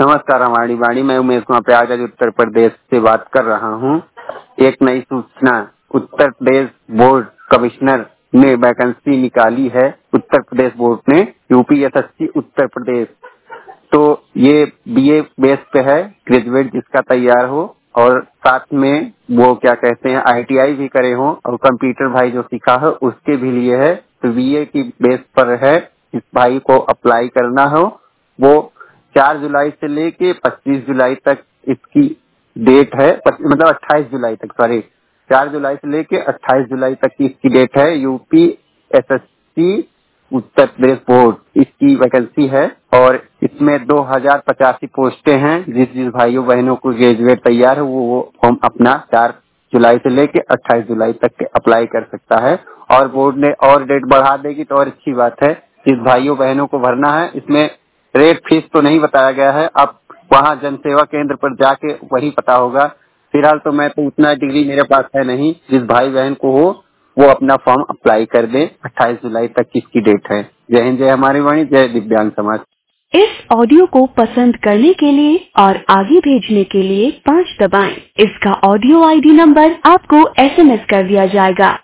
नमस्कार हमारी वाणी, मैं उमेश कुमार प्रयागराज उत्तर प्रदेश से बात कर रहा हूँ। एक नई सूचना, उत्तर प्रदेश बोर्ड कमिश्नर ने वैकेंसी निकाली है। उत्तर प्रदेश बोर्ड ने यूपीएसएससी उत्तर प्रदेश, तो ये बीए बेस पे है, ग्रेजुएट जिसका तैयार हो और साथ में वो क्या कहते हैं आईटीआई भी करे हो और कंप्यूटर भाई जो सीखा है उसके भी लिए है। तो बीए की बेस पर है, इस भाई को अप्लाई करना हो। वो 4 जुलाई से लेके 25 जुलाई तक इसकी डेट है, मतलब 28 जुलाई तक, सॉरी 4 जुलाई से लेके 28 जुलाई तक की इसकी डेट है। UP SSC Uttar Pradesh board इसकी वैकेंसी है और इसमें 2085 पोस्टें हैं। जिस भाइयों बहनों को ग्रेजुएट तैयार है वो फॉर्म अपना 4 जुलाई से लेके 28 जुलाई तक अप्लाई कर सकता है और बोर्ड ने और डेट बढ़ा देगी तो और अच्छी बात है। जिस भाइयों बहनों को भरना है, इसमें रेट फीस तो नहीं बताया गया है, अब वहाँ जन सेवा केंद्र पर जाके वही पता होगा। फिलहाल तो मैं तो उतना डिग्री मेरे पास है नहीं। जिस भाई बहन को हो वो अपना फॉर्म अप्लाई कर दे। 28 जुलाई तक की इसकी डेट है। जय हिंद, जय हमारी वाणी, जय दिव्यांग समाज। इस ऑडियो को पसंद करने के लिए और आगे भेजने के लिए 5 दबाएं। इसका ऑडियो आईडी नंबर आपको एसएमएस कर दिया जाएगा।